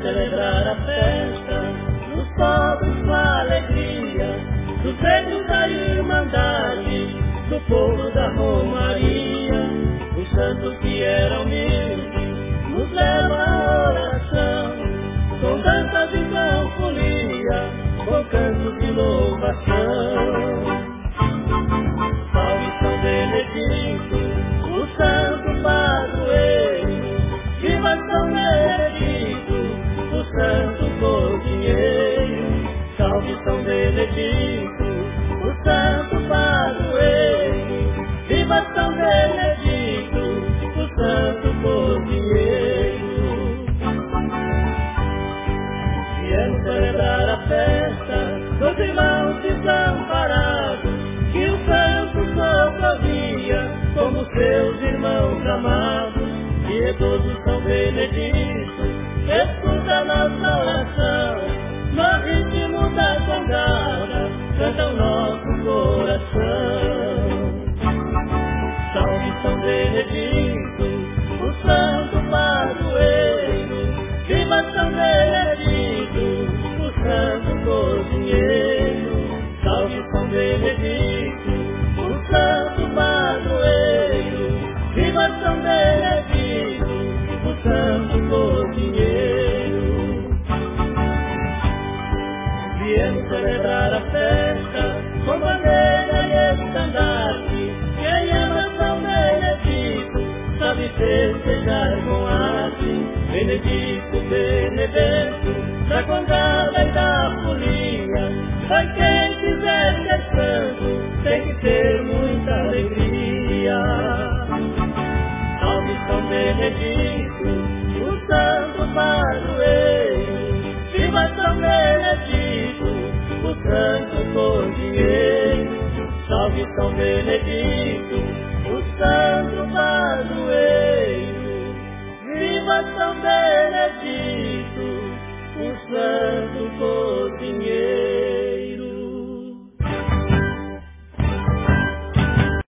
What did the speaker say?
celebrar a festa dos pobres com alegria, dos negros da Irmandade, do povo da Romaria. O santo que era humilde nos leva à oração, com danças e sanfonia, com cantos de louvação. Salve São Benedito, o santo padroeiro, viva São Benedito, o santo cozinheiro. Salve São Benedito, o santo padroeiro, viva São Benedito, o santo cozinheiro. Viemos celebrar a festa dos irmãos desamparados, que o santo socorria como seus irmãos amados. E todos São Benedito, escuta nossa oração, no ritmo da congada canta o nosso coração. Salve São Benedito, o santo padroeiro, viva São Benedito, o santo cozinheiro. Salve São Benedito, o santo padroeiro, viva São Benedito, o santo cozinheiro. Viemos celebrar a festa com bandeira e estandarte, quem ama São Benedito sabe festejar com arte. Benedito, Benedito, da congada e da folia, vai quem quiser ser santo, tem que ter muita alegria. Salve São Benedito, o santo padroeiro, viva São Benedito, o santo cozinheiro. Salve São Benedito, o santo padroeiro, viva São Benedito,